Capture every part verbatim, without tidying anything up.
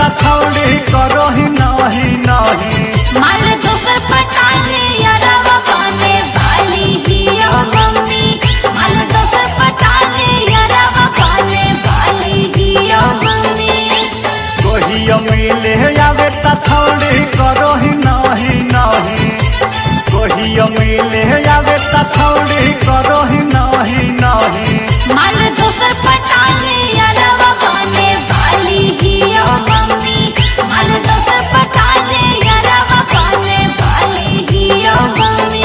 त छौड़ी करो ही नहीं नहीं माल दोसर पटाले यारवा बने वाली हियो मम्मी माल दोसर पटाले यारवा बने वाली हियो मम्मी कोहियो मिले आवे त छौड़ी करो ही नहीं नहीं कोहियो मिले आवे त छौड़ी करो ही नहीं नहीं माल दोसर पटाले यारवा बने वाली हियो मम्मी माल दोसर पटाले यारवा बने वाली हियो मम्मी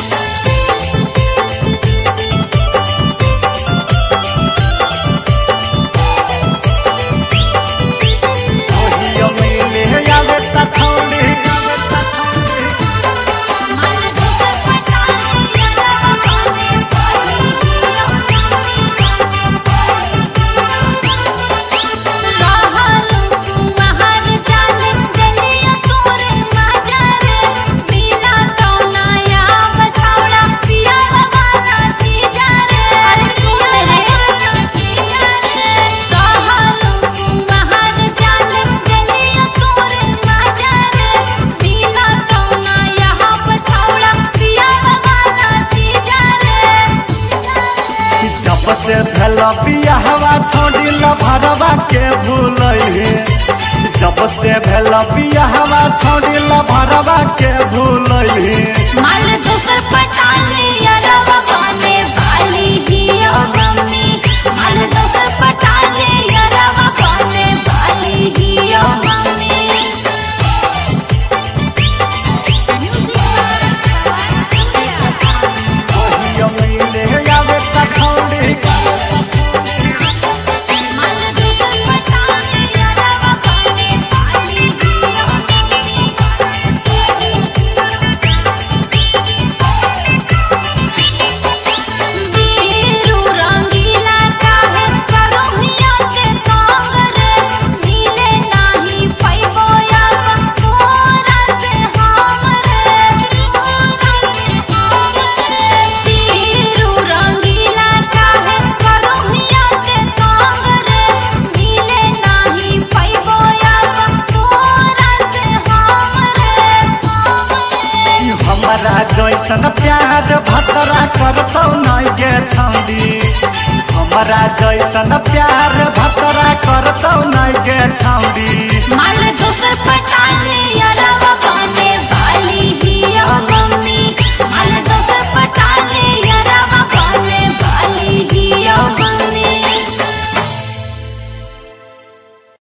कोहियो मिले आवे त छौड़ी माल दोसर पटाले यारवा बने वाली हियो रहलु कुमार जाल गलिया तोरे माजरे बिना टौनाया बछौड़ा पिया वाला चीजा रे अरे सुन रे किया रे रहलु कुमार जाल गलिया तोरे माजरे बिना टौनाया बछौड़ा पिया वाला चीजा रे जब से भेल बियाहवा छोड़ी लभरवा के भूलई जब से भेल बियाहवा छोड़ी लभरवा के भूलई माल दोसर पटाले यारवा बने वाली हियो मम्मी माल दोसर पटाले यारवा बने वाली हियो मम्मी कोहियो मिले आवे त छौड़ी माल दोसर पटाले यारवा बने वाली हियो बीरू रंगीला काहे करोहिया के कांगरे मिले नाही पैबो अब तोरा से हमरे बीरू रंगीला काहे करोहिया के कांगरे मिले नाही पैबो अब तोरा से हमरे हमरा जैसन प्यार भतरा करतौ नहीं गे छौड़ी हमरा जैसन प्यार भतरा करतौ नहीं गे